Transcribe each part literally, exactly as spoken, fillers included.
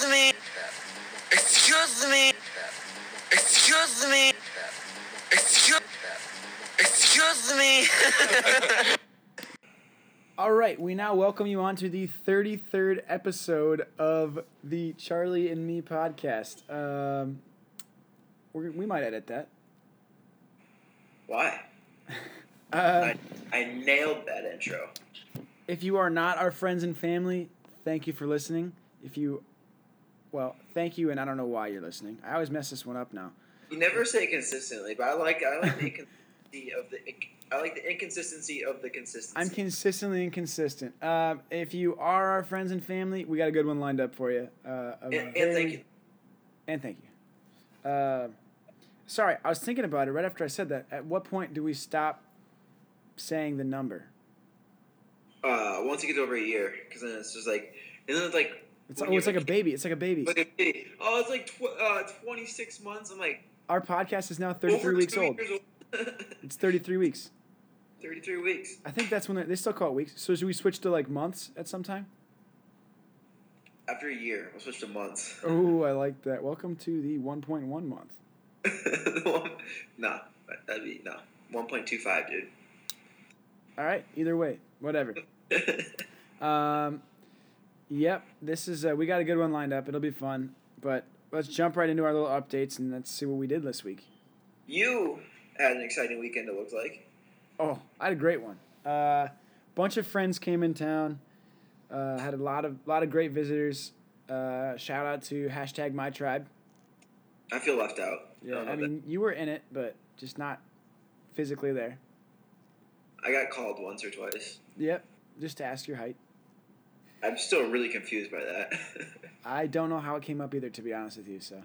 Excuse me. Excuse me. Excuse me. Excuse Excuse me. All right, we now welcome you on to the thirty-third episode of the Charlie and Me podcast. Um, we're, we might edit that. Why? Uh, I, I nailed that intro. if you are not our friends and family, thank you for listening. If you, well, thank you, and I don't know why you're listening. I always mess this one up now. You never say consistently, but I like I like the inconsistency of the I like the inconsistency of the consistency. I'm consistently inconsistent. Um, if you are our friends and family, we got a good one lined up for you. Uh, and, and very, thank you. And thank you. Uh, sorry, I was thinking about it right after I said that. At what point do we stop saying the number? Uh, once it gets over a year, because then it's just like, and then it's like, It's, oh, it's like a baby. It's like a baby. like a baby. Oh, it's like tw- uh, twenty-six months. I'm like, Our podcast is now thirty-three over weeks two old. years old. It's thirty-three weeks. thirty-three weeks. I think that's when they, they still call it weeks. So should we switch to like months at some time? After a year, we'll switch to months. Oh, I like that. Welcome to the one point one month. Nah, that'd be no one point two five, dude. All right. Either way, whatever. Um, yep. This is uh, we got a good one lined up. It'll be fun. But let's jump right into our little updates and let's see what we did this week. You had an exciting weekend. It looks like. Oh, I had a great one. A uh, bunch of friends came in town. Uh, had a lot of lot of great visitors. Uh, shout out to hashtag My Tribe. I feel left out. Yeah, don't know I mean you were in it, but just not physically there. that. I got called once or twice. Yep, just to ask your height. I'm still really confused by that. I don't know how it came up either, to be honest with you. So,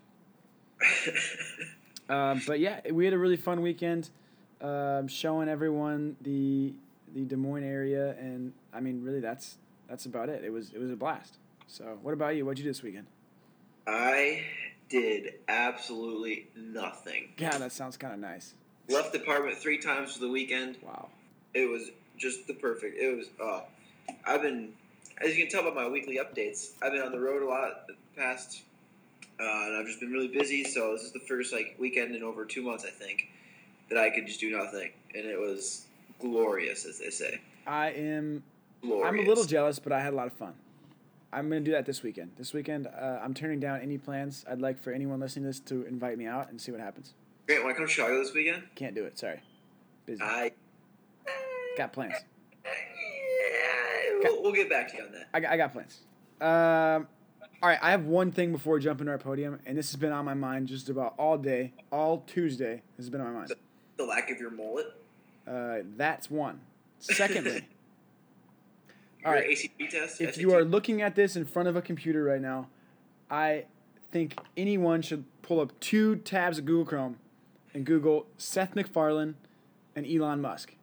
um, but yeah, we had a really fun weekend, um, showing everyone the the Des Moines area, and I mean, really, that's that's about it. It was it was a blast. So, what about you? What'd you do this weekend? I did absolutely nothing. God, that sounds kind of nice. Left the apartment three times for the weekend. Wow. It was just the perfect. It was. Uh, I've been, as you can tell by my weekly updates, I've been on the road a lot the past, uh, and I've just been really busy. So this is the first like weekend in over two months, I think, that I could just do nothing, and it was glorious, as they say. I am. Glorious. I'm a little jealous, but I had a lot of fun. I'm gonna do that this weekend. This weekend, uh, I'm turning down any plans. I'd like for anyone listening to this to invite me out and see what happens. Grant, want to come to Chicago this weekend? Can't do it. Sorry. Busy. I. Got plans. Yeah, we'll, we'll get back to you on that. I got, I got plans. Um, all right, I have one thing before we jump into our podium, and this has been on my mind just about all day, all Tuesday. This has been on my mind. The, the lack of your mullet. Uh, that's one. Secondly, all Your right, A C T test. if S A T? you are looking at this in front of a computer right now, I think anyone should pull up two tabs of Google Chrome and Google Seth MacFarlane and Elon Musk.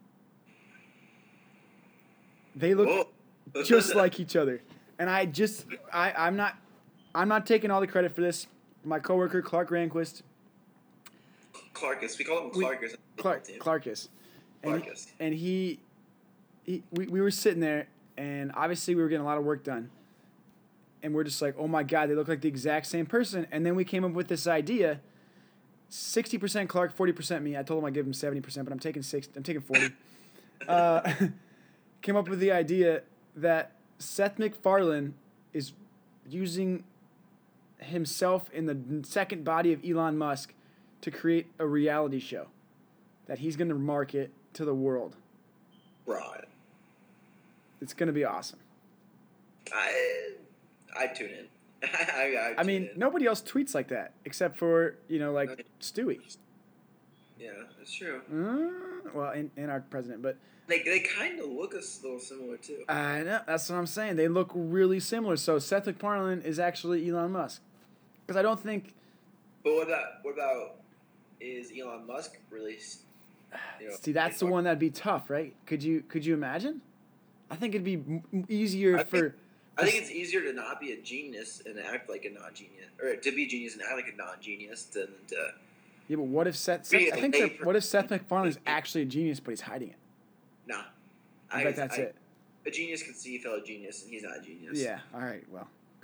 They look Whoa. just like each other. And I just I, I'm not I'm not taking all the credit for this. My coworker Clark Ranquist, Clarkus. We call him We- Clarkus. Clark Clarkus. And, he, Clarkus. and he, he we, we were sitting there and obviously we were getting a lot of work done. And we're just like, "Oh my god, they look like the exact same person." And then we came up with this idea, sixty percent Clark, forty percent me. I told him I'd give him seventy percent, but I'm taking six I'm taking forty. uh, came up with the idea that Seth MacFarlane is using himself in the second body of Elon Musk to create a reality show that he's going to market to the world. Right. It's going to be awesome. I I tune in. I, I, I mean, in. nobody else tweets like that except for, you know, like Right. Stewie. Yeah, that's true. Uh, well, and, and our president, but They they kind of look a little similar too. I know, that's what I'm saying. They look really similar. So Seth MacFarlane is actually Elon Musk. Because I don't think... But what about what about is Elon Musk really? You know, See, that's the one that'd be tough, right? Could you could you imagine? I think it'd be m- easier I for... think- I think it's easier to not be a genius and act like a non-genius, or to be a genius and act like a non-genius than to. Yeah, but what if Seth... Seth Be I think a that, paper- what if Seth MacFarlane is actually a genius, but he's hiding it? Nah. I bet that's I- it. A genius can see a fellow genius, and he's not a genius. Yeah. All right. Well,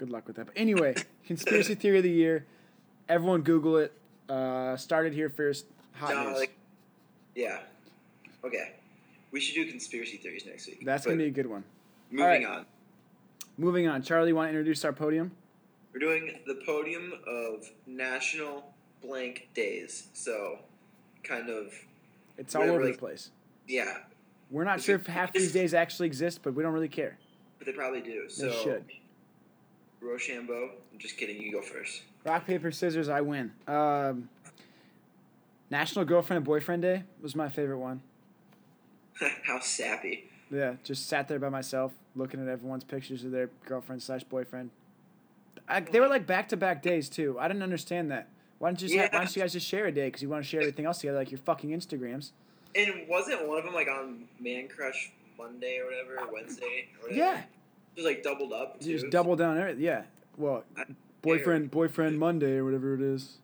Good luck with that. But anyway, conspiracy theory of the year. Everyone Google it. Uh, started here first. Hot No, news. like, yeah. Okay. We should do conspiracy theories next week. That's But gonna be a good one. moving Alright. on. Moving on. Charlie, want to introduce our podium? We're doing the podium of National Blank Days. So, kind of, It's all Whatever, over like- the place. yeah. We're not sure if half these days actually exist, but we don't really care. But they probably do. So, They should. Rochambeau. I'm just kidding. You go first. Rock, paper, scissors, I win. Um, National Girlfriend and Boyfriend Day was my favorite one. How sappy. Yeah, just sat there by myself, looking at everyone's pictures of their girlfriend slash boyfriend. I, they were like back to back days too. I didn't understand that. Why don't you just have, why Yeah. don't you guys just share a day? Because you want to share everything else together, like your fucking Instagrams. And wasn't one of them like on Man Crush Monday or whatever, or Wednesday or whatever? Yeah, It was like doubled up. you Too. just double down everything. Yeah, well, I- boyfriend boyfriend Monday or whatever it is.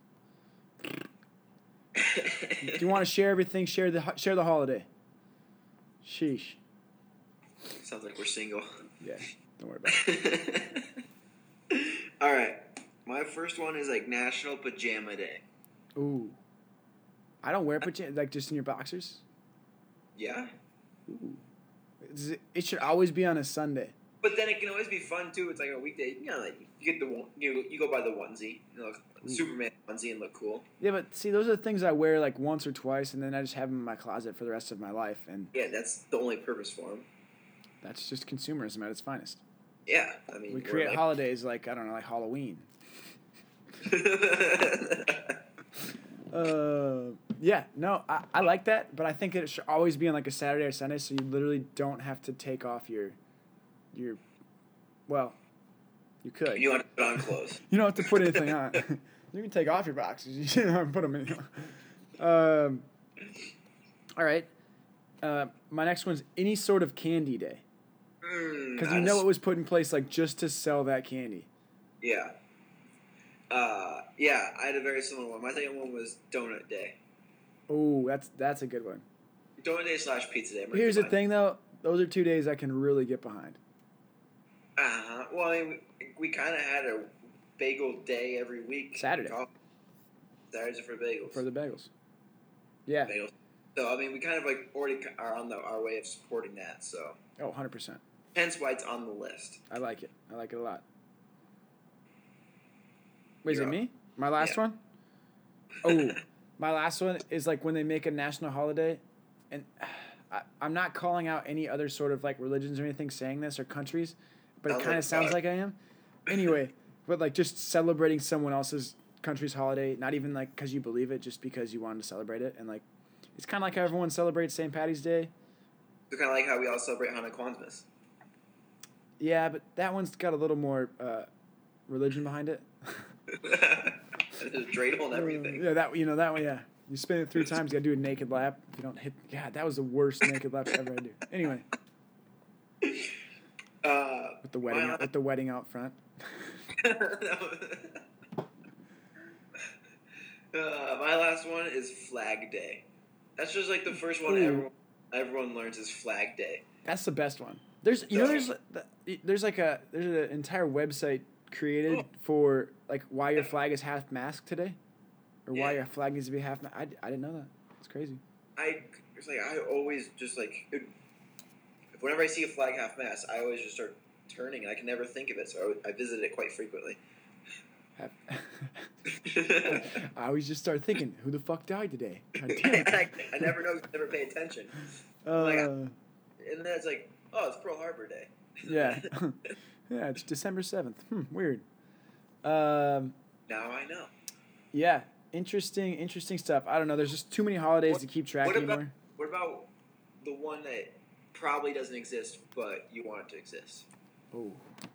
If you want to share everything, share the ho- share the holiday. Sheesh. Sounds like we're single. Yeah, don't worry about it. All right. My first one is like National Pajama Day. Ooh, I don't wear pajamas like just in your boxers. Yeah. Ooh. Is it, it should always be on a Sunday. But then it can always be fun too. It's like a weekday. You know, like you get the one, you you go by the onesie, you know, Ooh. Superman onesie, and look cool. Yeah, but see, those are the things I wear like once or twice, and then I just have them in my closet for the rest of my life, and Yeah, that's the only purpose for them. that's just consumerism at its finest. Yeah, I mean, We we're create like- holidays like I don't know, like Halloween. Uh, yeah, no, I, I like that, but I think it should always be on like a Saturday or Sunday, so you literally don't have to take off your, your, well, you could. you want to put on clothes. You don't have to put anything on. You can take off your boxes. You don't have to put them in. Um, all right. Uh, my next one's any sort of candy day. Because you know it was put in place like just to sell that candy. Yeah. Uh, yeah, I had a very similar one. My second one was Donut Day. Oh, that's that's a good one. Donut Day slash Pizza Day. Here's the thing, though. Those are two days I can really get behind. Uh-huh. Well, I mean, we, we kind of had a bagel day every week. Saturday. Oh, Saturdays are for bagels. For the bagels. Yeah. bagels. So, I mean, we kind of like already are on the, our way of supporting that. So, Oh, one hundred percent. hence why it's on the list. I like it. I like it a lot. Wait, is You're it up. me? My last Yeah. one? Oh, my last one is like when they make a national holiday, and I, I'm not calling out any other sort of like religions or anything saying this or countries, but it Sounds kind like of sounds God. like I am. Anyway, but like just celebrating someone else's country's holiday, not even like because you believe it, just because you wanted to celebrate it, and like it's kind of like how everyone celebrates Saint Patty's Day. So, kind of like how we all celebrate Hanukkah. Yeah, but that one's got a little more uh, religion behind it. There's a dreidel and everything. Yeah, that you know that one. Yeah, you spin it three times. You gotta do a naked lap. If you don't hit, God, that was the worst naked lap ever I do. Anyway, Uh, with the wedding my, out, with the wedding out front. uh, my last one is Flag Day. That's just like the first one Ooh. everyone everyone learns is Flag Day. That's the best one. There's you know there's there's like a there's an entire website created Oh. for like why your flag is half mast today, or why Yeah. your flag needs to be half. Ma- I, I didn't know that. It's crazy. I it's like I always just like it, whenever I see a flag half mast, I always just start turning, and I can never think of it. So I, I visit it quite frequently. Have- I always just start thinking, who the fuck died today? God damn it. I, I never know, never pay attention, Uh, Like, and then it's like, oh, it's Pearl Harbor Day. yeah. Yeah, it's December seventh. Hmm, weird. Um, Now I know. yeah, interesting, interesting stuff. I don't know. There's just too many holidays What- to keep track what about- anymore. What about the one that probably doesn't exist, but you want it to exist? Oh.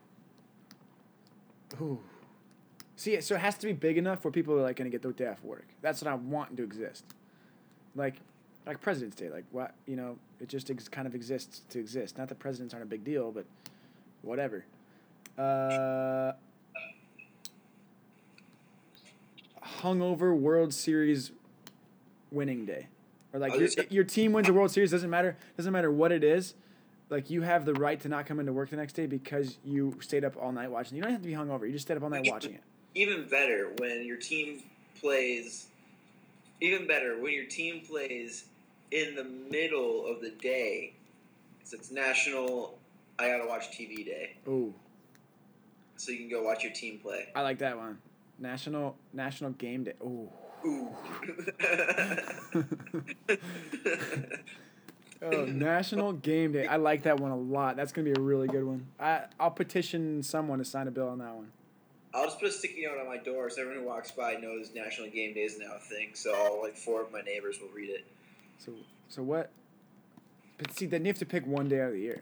Ooh. See, so it has to be big enough where people are like going to get the day off work. That's what I want to exist. Like, like President's Day. Like, what, you know, it just ex- kind of exists to exist. Not that presidents aren't a big deal, but whatever. Uh, hungover World Series winning day. Or like Oh, your, this- your team wins a World Series, doesn't matter doesn't matter what it is. like you have the right to not come into work the next day because you stayed up all night watching. You don't have to be hungover. You just stayed up all night watching it. Even better when your team plays. Even better when your team plays in the middle of the day. So it's National I Gotta Watch T V Day. Ooh. So you can go watch your team play. I like that one. National National Game Day. Ooh. Ooh. Oh, National Game Day. I like that one a lot. That's gonna be a really good one. I I'll petition someone to sign a bill on that one. I'll just put a sticky note on my door so everyone who walks by knows National Game Day is now a thing. So all like four of my neighbors will read it. So so what? But see, then you have to pick one day out of the year.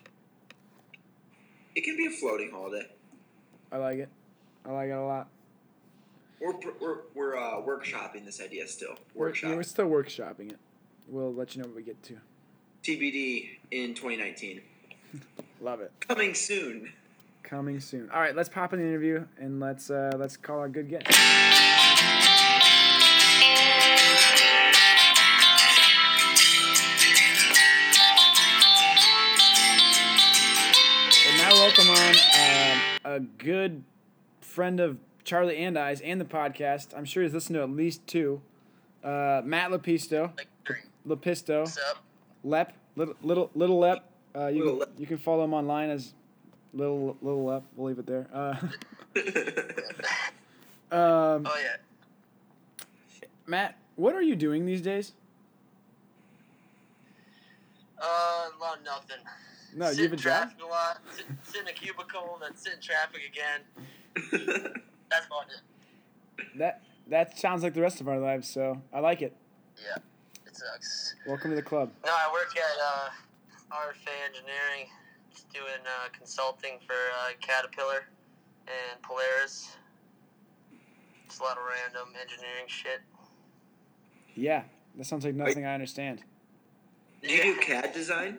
It can be a floating holiday. I like it. I like it a lot. We're we're we're uh, workshopping this idea still. We're, Workshop. yeah, we're still workshopping it. We'll let you know what we get to. T B D in twenty nineteen. Love it. Coming soon. Coming soon. All right, let's pop in the interview and let's uh, let's call our good guest. And now welcome on um, a good friend of Charlie and I's and the podcast. I'm sure he's listened to at least two. Uh, Matt Lepisto. Lepisto. What's up? Lep. Little little little Lep. Uh, you Little can, Lep. you can follow him online as little little Lep. We'll leave it there. Uh, um, Oh yeah. Matt, what are you doing these days? Uh, well, nothing. No, sit you have a in job? traffic a lot. Sit, sit in a cubicle, then sit in traffic again. That's about it. That that sounds like the rest of our lives, so I like it. Yeah, it sucks. Welcome to the club. No, I work at uh, R F A Engineering, just doing uh, consulting for uh, Caterpillar and Polaris. Just a lot of random engineering shit. Yeah, that sounds like nothing I understand. Do you do C A D design?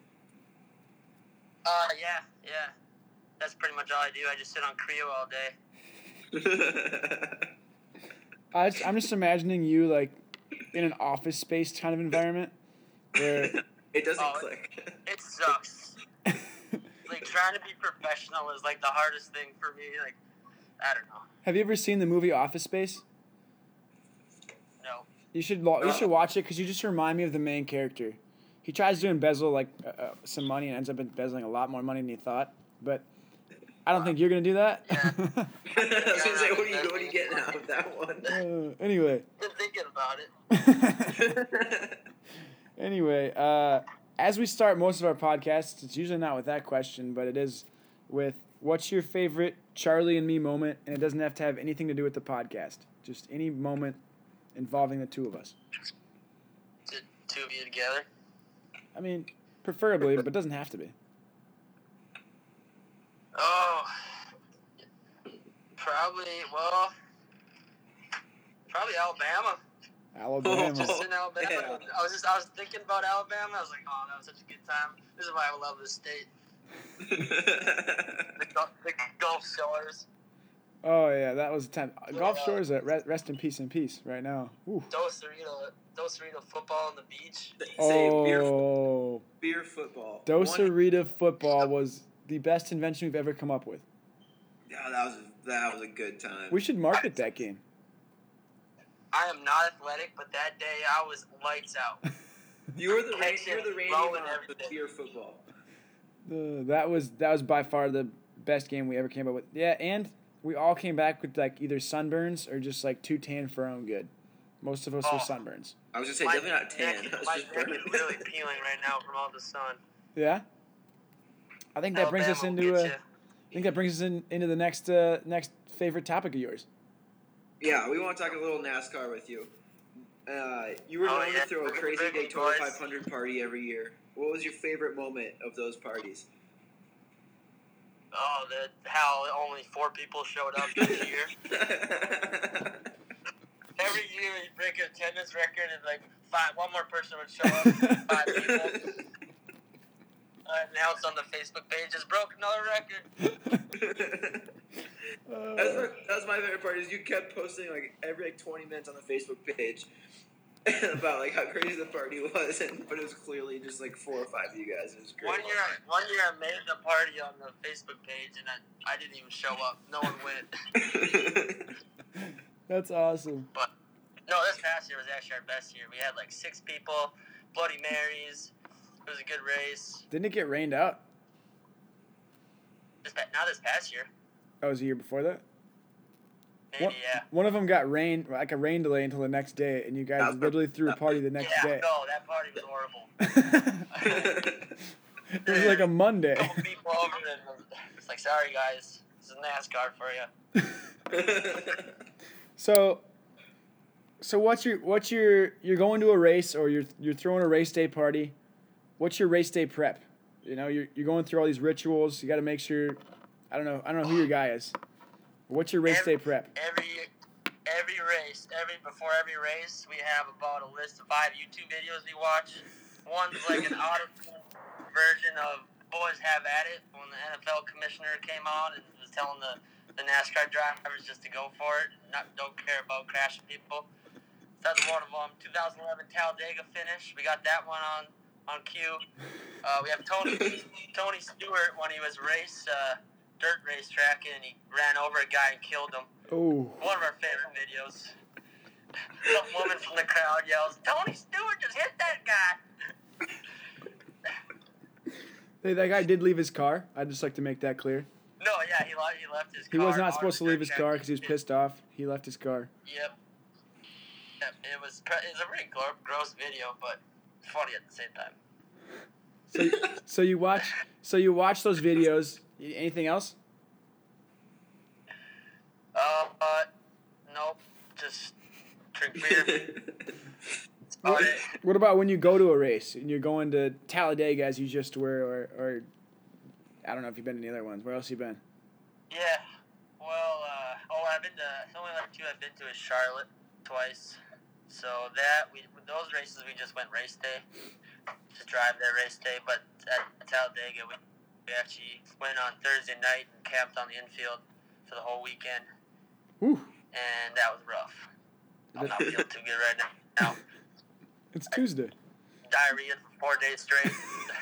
Uh, yeah, yeah. That's pretty much all I do. I just sit on Creo all day. I just, I'm just imagining you like in an office space kind of environment where It doesn't Oh, click. It sucks. Like, trying to be professional is, like, the hardest thing for me. Like, I don't know. Have you ever seen the movie Office Space? No. You should lo- you should watch it because you just remind me of the main character. He tries to embezzle like uh, uh, some money and ends up embezzling a lot more money than he thought. But I don't think you're gonna do that. I was gonna say, what are you, what are you getting out of that one? uh, anyway. Been thinking about it. Anyway, uh, as we start most of our podcasts, it's usually not with that question, but it is with what's your favorite Charlie and me moment, and it doesn't have to have anything to do with the podcast. Just any moment involving the two of us. The two of you together. I mean, preferably, but it doesn't have to be. Oh. Probably, well, probably Alabama. Alabama. Just in Alabama. Yeah. I was just, I was thinking about Alabama. I was like, oh, that was such a good time. This is why I love this state. The, Gul- the Gulf Shores. Oh yeah, that was a time. Gulf Yeah. Shores, uh, re- rest in peace in peace right now. Ooh. Dos Cerrito, Dos Cerrito football on the beach. Say beer, Oh, beer football. Dos One- Cerrito football was the best invention we've ever come up with. Yeah, that was that was a good time. We should market that game. I am not athletic, but that day I was lights out. You were the Ra- Catching, you were the Randy rolling Moss of everything. beer football. Uh, that was that was by far the best game we ever came up with. Yeah, and we all came back with like either sunburns or just like too tan for our own good. Most of us Oh. were sunburns. I was gonna say My definitely not tan. neck- I was My just neck burning. is really peeling right now from all the sun. Yeah. I think that brings us Alabama will into get uh, ya. I think that brings us in, into the next uh, next favorite topic of yours. Yeah, we want to talk a little NASCAR with you. Uh, you were Oh, known yeah. to throw a Look at the crazy big Daytona boys. five hundred party every year. What was your favorite moment of those parties? Oh, the how only four people showed up each year. Every year you break an attendance record and like five, one more person would show up. Five people. Uh, announced on the Facebook page, just broke another record. Uh, That's what, that was my favorite part. Is you kept posting like every like twenty minutes on the Facebook page. about like how crazy the party was, and but it was clearly just like four or five of you guys. It was great. One year, one year I made the party on the Facebook page, and I, I didn't even show up. No one went. That's awesome. But no, this past year was actually our best year. We had like six people, Bloody Marys. It was a good race. Didn't it get rained out? This, not this past year. That was a year before that? Maybe, one, yeah. One of them got rain, like a rain delay until the next day, and you guys literally threw a party the next yeah, day. no, that party was horrible. It was like a Monday. A couple people over and it's like, sorry guys, this is NASCAR for you. So, so what's your what's your you're going to a race or you're you're throwing a race day party? What's your race day prep? You know, you're you're going through all these rituals. You got to make sure. I don't know. I don't know who your guy is. What's your race every, day prep? Every every race, every before every race, we have about a list of five YouTube videos we watch. One's like an auto version of Boys Have At It when the N F L commissioner came on and was telling the, the NASCAR drivers just to go for it, not don't care about crashing people. That's one of them. twenty eleven Talladega finish. We got that one on on cue. Uh, we have Tony Tony Stewart when he was race. Uh, dirt racetrack and he ran over a guy and killed him. Oh. One of our favorite videos. Some woman from the crowd yells, Tony Stewart just hit that guy. Hey, that guy did leave his car. I'd just like to make that clear. No, yeah, he, le- he left his He car. was not on supposed to the leave dirt his track. car because he was pissed off. He left his car. Yep. Yep. It was, it was a really gro- gross video, but funny at the same time. So, so you watch, so you watch those videos. Anything else? Uh, uh, nope. Just drink beer. What, what about when you go to a race and you're going to Talladega as you just were, or, or I don't know if you've been to any other ones. Where else you been? Yeah. Well, uh, oh, I've been to, the only like two I've been to is Charlotte twice. So that, we with those races, we just went race day. Just drive there race day. But at Talladega, we, we actually went on Thursday night and camped on the infield for the whole weekend. Whew. And that was rough. I'm not feeling too good right now. It's Tuesday. Diarrhea for four days straight.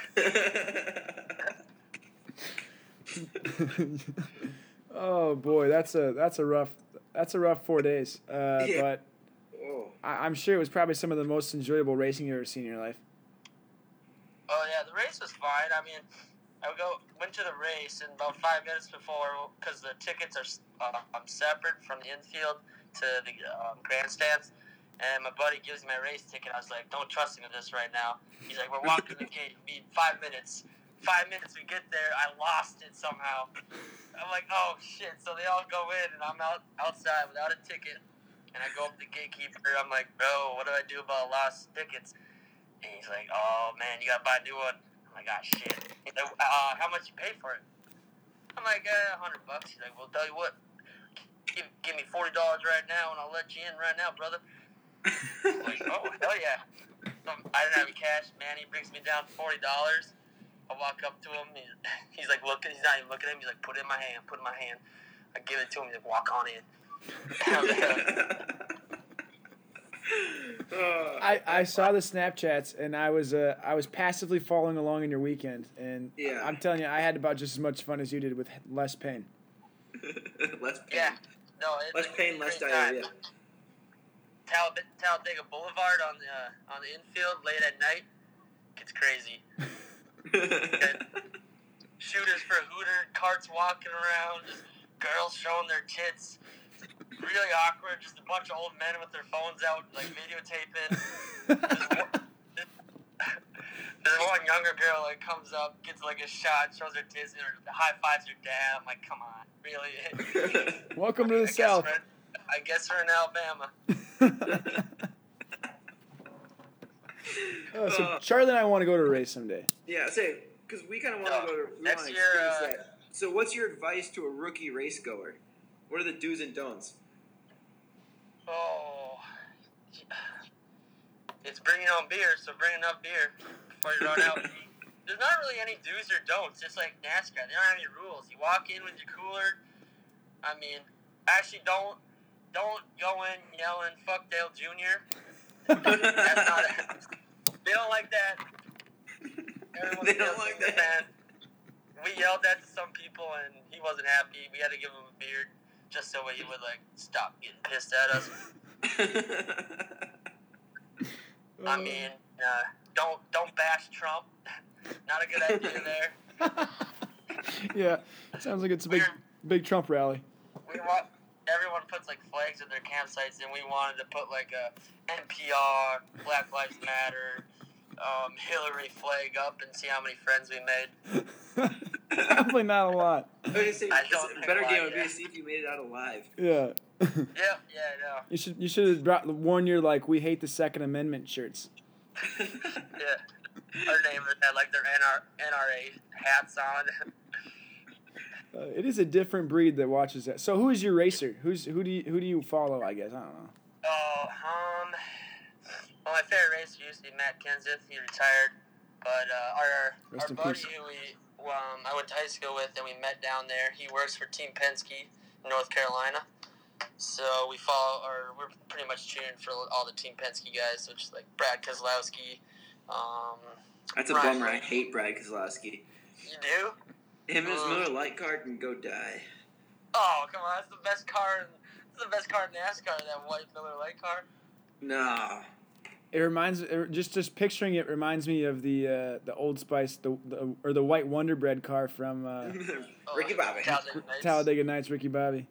Oh boy, that's a that's a rough that's a rough four days. Uh, Yeah. But Oh. I, I'm sure it was probably some of the most enjoyable racing you've ever seen in your life. Oh yeah, the race was fine. I mean, I would go went to the race and about five minutes before, because the tickets are uh, um, separate from the infield to the um, grandstands. And my buddy gives me my race ticket. I was like, don't trust him with this right now. He's like, we're walking the gate. We need five minutes. Five minutes, we get there. I lost it somehow. I'm like, oh shit. So they all go in, and I'm out outside without a ticket. And I go up to the gatekeeper. I'm like, bro, what do I do about lost tickets? And he's like, oh man, you gotta buy a new one. I'm like, ah shit. He's like, uh, how much you pay for it? I'm like, a uh, hundred bucks. He's like, well, tell you what, give, give me forty dollars right now, and I'll let you in right now, brother. I'm like, oh hell yeah. So I didn't have any cash. Man, he brings me down forty dollars. I walk up to him. He's, he's like looking. He's not even looking at me. He's like, put it in my hand. Put it in my hand. I give it to him. He's like, walk on in. I, I saw the Snapchats and I was uh, I was passively following along in your weekend, and Yeah. I'm telling you, I had about just as much fun as you did with less pain. Less pain. Yeah. No, it's Less a pain, less great diarrhea. time. Tal- Talladega Boulevard on the uh, on the infield late at night gets crazy. Shooters for Hooter, carts walking around, just girls showing their tits. Really awkward. Just a bunch of old men with their phones out, like videotaping. There's one, there's one younger girl that comes up, gets like a shot, shows her tits, and her high fives her dad. I'm like, come on, really? Welcome to the I guess South. we're- I guess we're in Alabama. Oh, so Uh, Charlie and I want to go to a race someday. Yeah, say, because we kind of want to No, go to, we next want to year, experience uh, that. So what's your advice to a rookie race goer? What are the do's and don'ts? Oh, it's bring your own beer, so bring enough beer before you run out. There's not really any do's or don'ts, just like NASCAR. They don't have any rules. You walk in with your cooler. I mean, actually, don't don't go in yelling "fuck Dale Junior" That's not it. They don't like that. Everyone They don't feels like like that. We yelled at some people, and he wasn't happy. We had to give him a beard just so he would like stop getting pissed at us. I mean, uh, don't don't bash Trump. Not a good idea there. Yeah, sounds like it's a big big Trump rally. We want everyone puts like flags at their campsites, and we wanted to put like a N P R, Black Lives Matter, um, Hillary flag up, and see how many friends we made. Probably not a lot. I was gonna say, I don't a think better why, game would be yeah. to see if you made it out alive. Yeah. Yep, yeah, I know. You should you should have brought worn your like we hate the Second Amendment shirts. Yeah. Our neighbors had like their N R N R A hats on. Uh, it is a different breed that watches that. So who is your racer? Who's who do you who do you follow? I guess I don't know. Oh, um, well, my favorite racer used to be Matt Kenseth. He retired, but uh, our Rest our in buddy peace. who we um, I went to high school with and we met down there. He works for Team Penske, in North Carolina. So we follow, or we're pretty much cheering for all the Team Penske guys, which is like Brad Keselowski. Um, That's a Ryan bummer. I Blaney. hate Brad Keselowski. You do? Him and his Um, Miller Lite car can go die. Oh, come on! That's the best car. In, that's the best car in NASCAR. That white Miller Lite car. Nah. It reminds it, just just picturing it reminds me of the uh, the Old Spice the, the or the White Wonder Bread car from uh, Oh, Ricky Bobby. Talladega Nights. Talladega Nights. Ricky Bobby.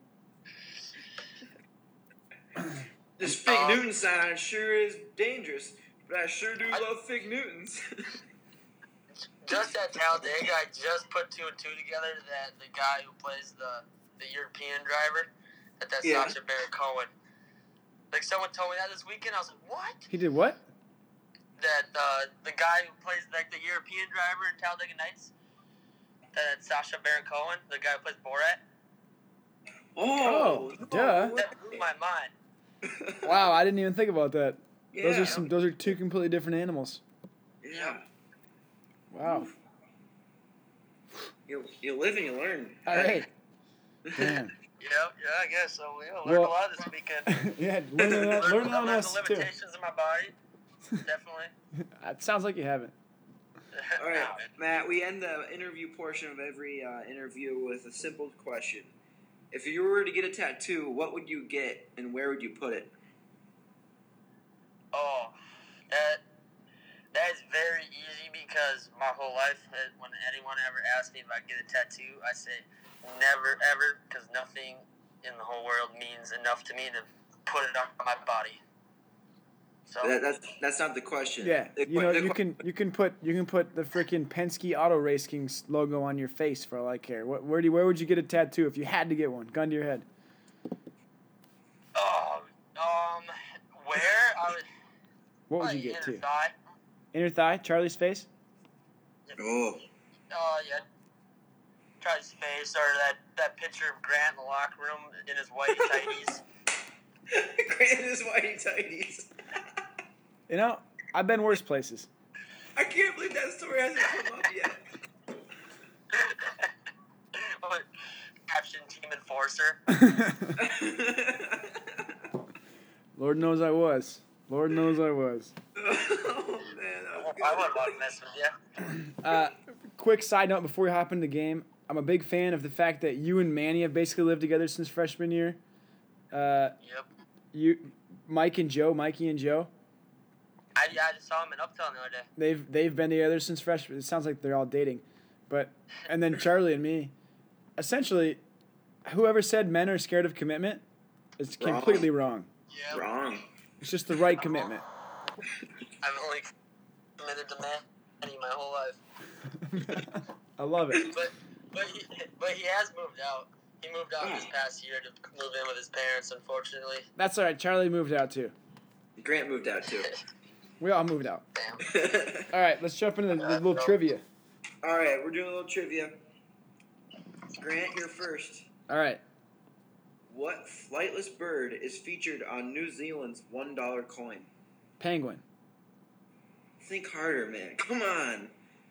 This Fig Um, Newton sign on it sure is dangerous, but I sure do I- love Fig Newtons. Just at Talladega, I just put two and two together that the guy who plays the, the European driver, that that's Yeah. Sacha Baron Cohen. Like, someone told me that this weekend. I was like, what? He did what? That uh, the guy who plays, like, the European driver in Talladega Nights, that Sacha Baron Cohen, the guy who plays Borat, Oh, Oh, duh. that blew my mind. Wow, I didn't even think about that. Yeah. Those are some. Those are two completely different animals. Yeah. Wow. You, you live and you learn. All right. Damn. Yeah, yeah, I guess so. We learned Well- a lot this weekend. Yeah, learn on, Learned, learn on learned us the too. limitations of my body. Definitely. It sounds like you haven't. All right, Matt, we end the interview portion of every uh, interview with a simple question. If you were to get a tattoo, what would you get and where would you put it? Oh, that that is very easy because my whole life, uh, when anyone ever asks me if I get a tattoo, I say never ever, because nothing in the whole world means enough to me to put it on my body. So That, that's that's not the question. Yeah, The you que- know the you que- can you can put you can put the freaking Penske Auto Racing logo on your face for all I care. What where do you, where would you get a tattoo if you had to get one? Gun to your head. oh, um, where I would What would probably you get inner too? thigh. Inner thigh, Charlie's face. Oh. Oh yeah. Try his face or that, that picture of Grant in the locker room in his white tighties. Grant is whitey tighties. You know, I've been worse places. I can't believe that story hasn't come up yet. What, Caption Team Enforcer. Lord knows I was. Lord knows I was. Oh man, that was good. I wouldn't want to mess with you. Uh, quick side note before we hop into the game. I'm a big fan of the fact that you and Manny have basically lived together since freshman year. Uh, Yep. you, Mike and Joe, Mikey and Joe, I, I just saw him in Uptown the other day. they've they've been together since freshman. It sounds like they're all dating, but and then Charlie and me. Essentially, whoever said men are scared of commitment is Wrong. completely wrong. Yeah. Wrong. It's just the right commitment. I've only committed to Manny my whole life. I love it. But but he, but he has moved out. He moved out this past year to move in with his parents, unfortunately. That's all right. Charlie moved out too. Grant moved out too. We all moved out. Damn. All right, let's jump into the, the little trivia. All right, we're doing a little trivia. Grant, you're first. All right. What flightless bird is featured on New Zealand's one dollar coin? Penguin. Think harder, man. Come on.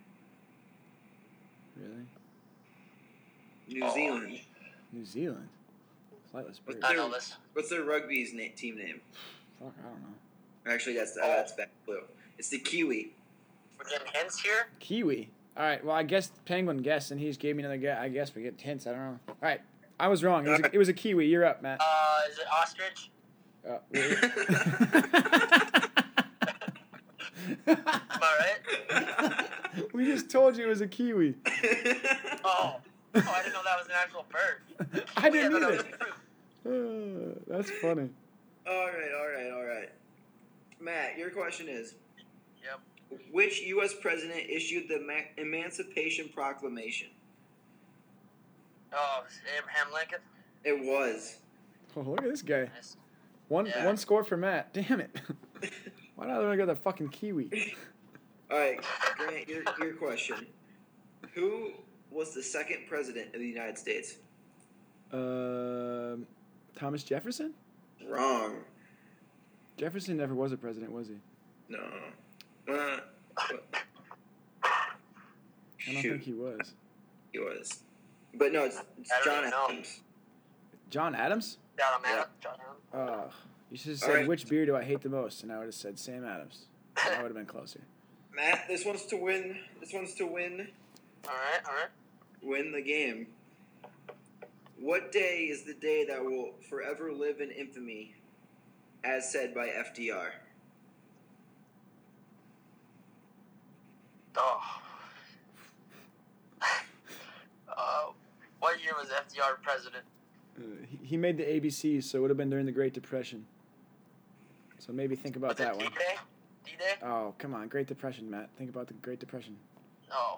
Really? New Oh. Zealand. New Zealand. Flightless bird. What's I their, know this. what's their rugby's na- team name? Fuck, I don't know. Actually, that's uh, Oh. that's bad clue. It's the kiwi. We're getting hints here. Kiwi. All right. Well, I guess Penguin guessed, and he's gave me another guess. I guess we get hints. I don't know. All right. I was wrong. It was a, it was a kiwi. You're up, Matt. Uh, is it ostrich? Uh, wait. Am I right? We just told you it was a kiwi. Oh. Oh, I didn't know that was an actual bird. I didn't Yeah, that either. was- Uh, that's funny. all right, all right, all right. Matt, your question is: Yep. which U S president issued the Ma- Emancipation Proclamation? Oh, it's Abraham Lincoln. It was. Oh, look at this guy. Nice. One Yeah. one score for Matt. Damn it. Why not I got the fucking kiwi? All right, Grant, your your question: who was the second president of the United States? Um, Thomas Jefferson? Wrong. Jefferson never was a president, was he? No. Uh, I don't shoot, think he was. he was. But no, it's, it's I don't John even know. Adams. John Adams? John Adams. Yeah. John Adams. Uh, you should have All said, right. which beer do I hate the most? And I would have said Sam Adams. That would have been closer. Matt, this one's to win. This one's to win. All right, all right. Win the game. What day is the day that will forever live in infamy, as said by F D R? Oh. uh, what year was F D R president? Uh, he, he made the A B Cs, so it would have been during the Great Depression. So maybe think about Was that it one. D-Day? D-Day? Oh, come on. Great Depression, Matt. Think about the Great Depression. Oh.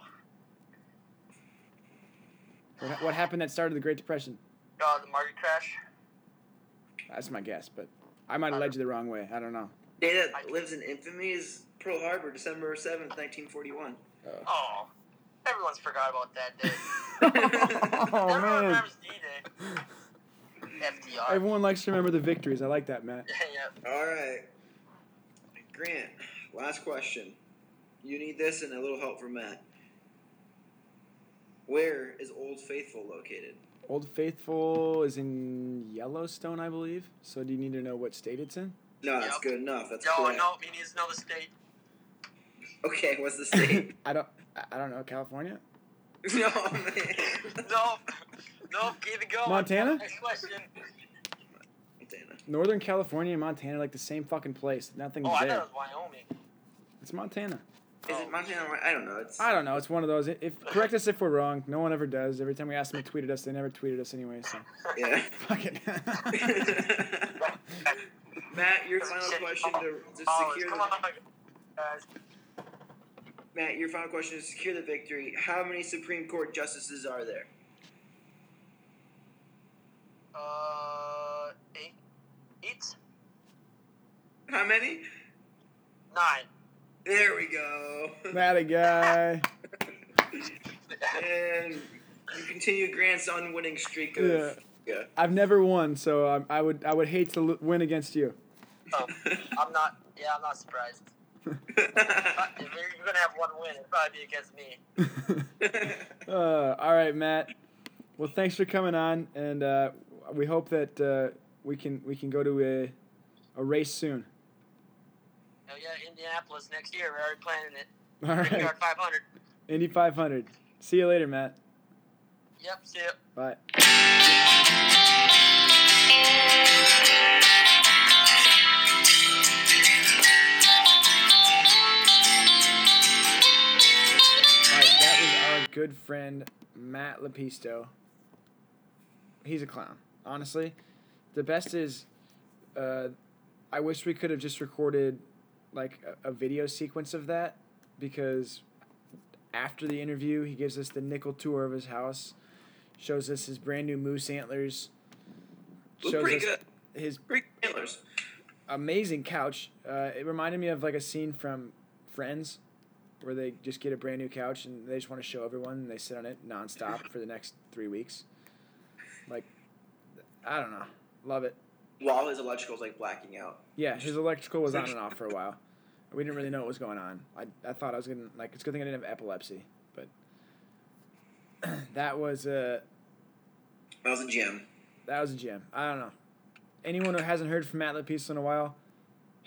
What, ha- what happened that started the Great Depression? Oh, the market crash? That's my guess, but I might have led you the wrong way. I don't know. Day that lives in infamy is Pearl Harbor, December seventh, nineteen forty-one. Oh. Everyone's forgot about that day. Oh, Everyone man. remembers D-Day. F D R. Everyone likes to remember the victories. I like that, Matt. yeah. All right. Grant, last question. You need this and a little help from Matt. Where is Old Faithful located? Old Faithful is in Yellowstone, I believe. So do you need to know what state it's in? No, that's Yep. good enough. That's No, correct. no, he needs to know the state. Okay, what's the state? I don't. I- I don't know. California. no, man. No. No, keep it going. Montana? Next question. Montana. Northern California and Montana are like the same fucking place. Nothing's Oh, I there. thought it was Wyoming. It's Montana. Is it Montana? I don't know. It's I don't know. It's one of those. If correct us if we're wrong. No one ever does. Every time we ask them to tweet at us, they never tweeted us anyway. So yeah. fuck it. Matt, your final question to, to Oh, secure come the, on, guys. Matt, your final question to secure the victory. How many Supreme Court justices are there? Uh, eight. Eight? How many? Nine. There we go. That a guy. And you continue Grant's unwinning streak of Yeah. yeah. I've never won, so um, I would I would hate to l- win against you. Um, I'm not. Yeah, I'm not surprised. Uh, if you're, you're gonna have one win, it'll probably be against me. uh, all right, Matt. Well, thanks for coming on, and uh, we hope that uh, we can we can go to a a race soon. Oh yeah, Indianapolis next year. We're already planning it. All right, Yard five hundred. Indy five hundred. See you later, Matt. Yep. See ya. Bye. All right, that was our good friend Matt Lepisto. He's a clown, honestly. The best is, uh, I wish we could have just recorded like a, a video sequence of that, because after the interview, he gives us the nickel tour of his house, shows us his brand new moose antlers, Look shows pretty us good. his Great antlers. amazing couch. Uh, it reminded me of like a scene from Friends, where they just get a brand new couch and they just want to show everyone, and they sit on it nonstop for the next three weeks. Like, I don't know, love it. While his electrical's like blacking out. Yeah, his electrical was on and off for a while. We didn't really know what was going on. I I thought I was gonna like it's a good thing I didn't have epilepsy, but that was a That was a gem. that was a gem. I don't know. Anyone who hasn't heard from Matt Lepisto in a while,